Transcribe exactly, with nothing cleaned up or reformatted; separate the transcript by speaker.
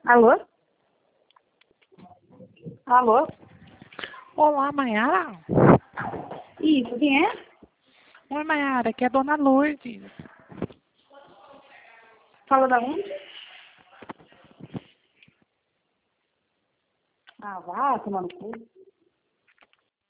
Speaker 1: Alô? Alô?
Speaker 2: Olá, Mayara.
Speaker 1: Isso, quem é?
Speaker 2: Oi, Mayara, aqui é a Dona Lourdes.
Speaker 1: Fala da onde? Ah, vá, tomando cu.